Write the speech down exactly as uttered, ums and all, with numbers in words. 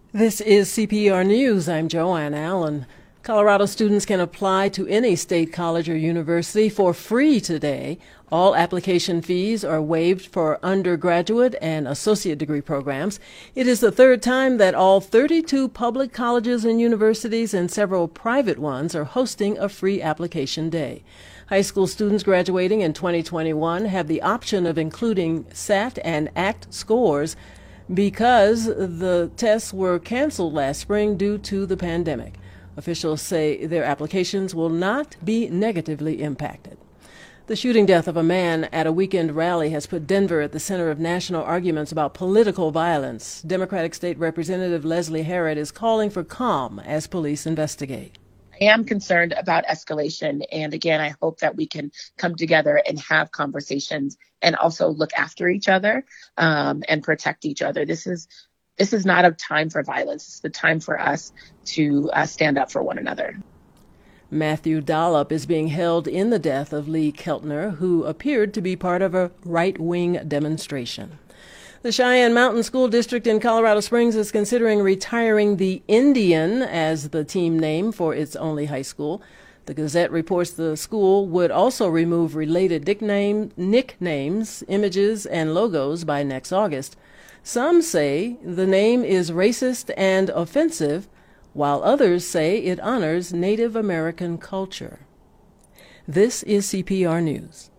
This is C P R News. I'm Joanne Allen. Colorado students can apply to any state college or university for free today. All application fees are waived for undergraduate and associate degree programs. It is the third time that all thirty-two public colleges and universities and several private ones are hosting a free application day. High school students graduating in twenty twenty-one have the option of including S A T and A C T scores because the tests were canceled last spring due to the pandemic. Officials say their applications will not be negatively impacted. The shooting death of a man at a weekend rally has put Denver at the center of national arguments about political violence. Democratic State Representative Leslie Herod is calling for calm as police investigate. I am concerned about escalation. And again, I hope that we can come together and have conversations and also look after each other um, and protect each other. This is this is not a time for violence. It's the time for us to uh, stand up for one another. Matthew Dollop is being held in the death of Lee Keltner, who appeared to be part of a right-wing demonstration. The Cheyenne Mountain School District in Colorado Springs is considering retiring the Indian as the team name for its only high school. The Gazette reports the school would also remove related nickname, nicknames, images, and logos by next August. Some say the name is racist and offensive, while others say it honors Native American culture. This is C P R News.